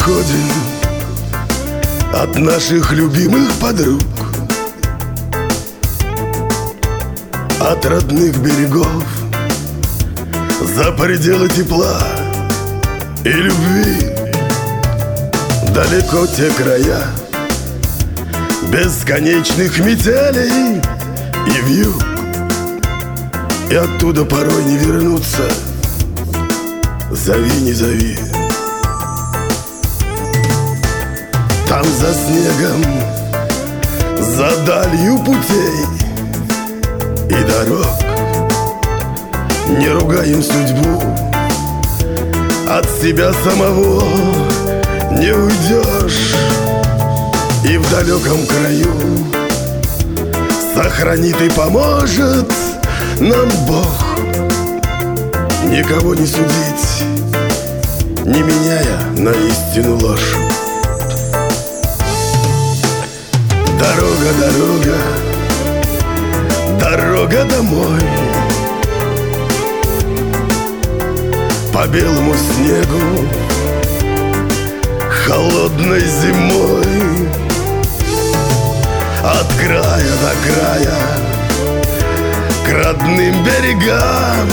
уходим от наших любимых подруг, от родных берегов, за пределы тепла и любви. Далеко те края бесконечных метелей и вьюг, и оттуда порой не вернуться. Зови, не зови. Там за снегом, за далью путей и дорог не ругаем судьбу. От себя самого не уйдешь, и в далеком краю сохранит и поможет нам Бог. Никого не судить, не меняя на истину ложь. Дорога, дорога, дорога домой, по белому снегу, холодной зимой. От края до края, к родным берегам,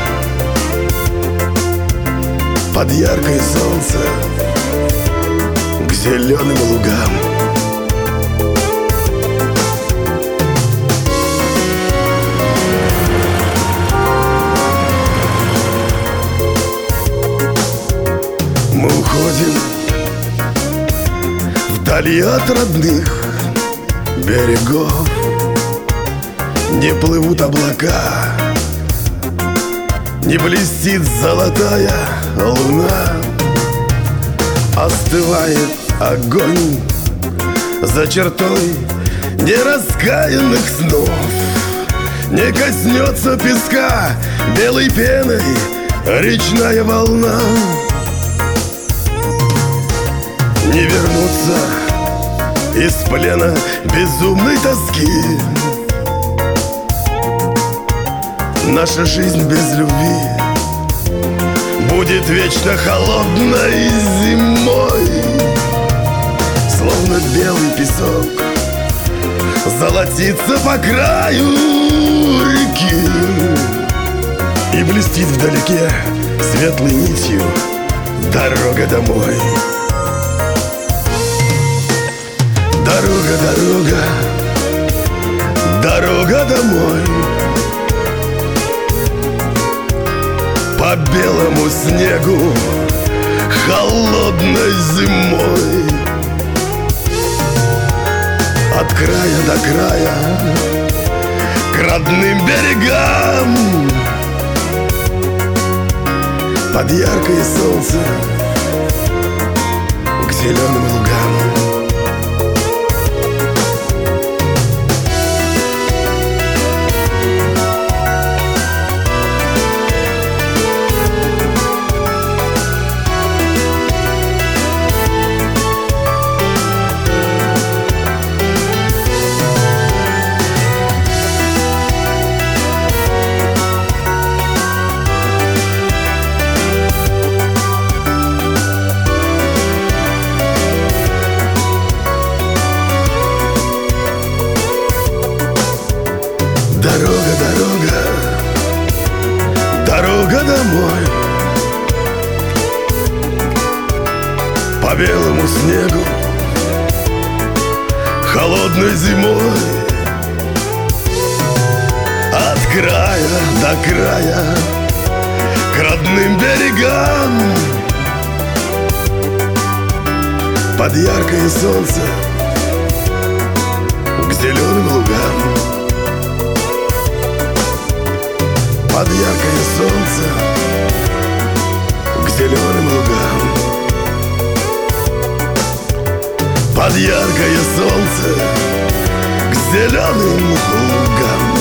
под яркое солнце, к зеленым лугам. Мы уходим вдали от родных берегов, не плывут облака, не блестит золотая луна. Остывает огонь за чертой нераскаянных снов, не коснется песка белой пеной речная волна. Не вернуться из плена безумной тоски. Наша жизнь без любви будет вечно холодной зимой. Словно белый песок золотится по краю реки и блестит вдалеке светлой нитью дорога домой. Дорога, дорога, дорога домой, по белому снегу, холодной зимой. От края до края, к родным берегам, под яркое солнце, к зеленым лугам. Дорога, дорога, дорога домой, по белому снегу, холодной зимой. От края до края, к родным берегам, под яркое солнце, к зеленым лугам. Под яркое солнце, к зеленым лугам. Под яркое солнце, к зеленым лугам.